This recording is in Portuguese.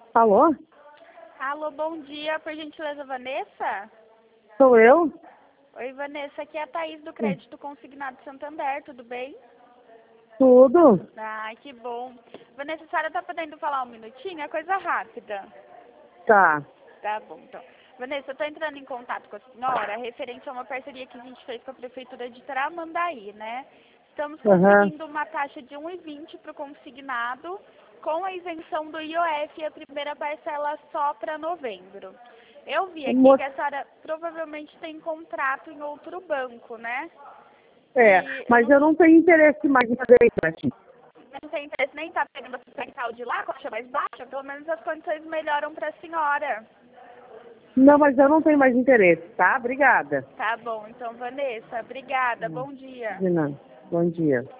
Alô? Alô, bom dia, por gentileza, Vanessa? Sou eu? Oi, Vanessa, aqui é a Thaís do Crédito Consignado Santander, tudo bem? Tudo? Ai, que bom. Vanessa, a senhora tá podendo falar um minutinho? É coisa rápida. Tá. Tá bom, então. Vanessa, eu tô entrando em contato com a senhora referente a uma parceria que a gente fez com a Prefeitura de Tramandaí, né? Estamos Aham. conseguindo uma taxa de 1,20 para o consignado, com a isenção do IOF e a primeira parcela só para novembro. Eu vi aqui que a senhora provavelmente tem contrato em outro banco, né? E eu Mas eu não tenho interesse mais em fazer empréstimo. não tenho interesse nem em estar pegando a sustentável de lá, com a taxa mais baixa, pelo menos as condições melhoram para a senhora. Não, mas eu não tenho mais interesse, tá? Obrigada. Tá bom, então, Vanessa, obrigada, bom dia. De nada. Bom dia.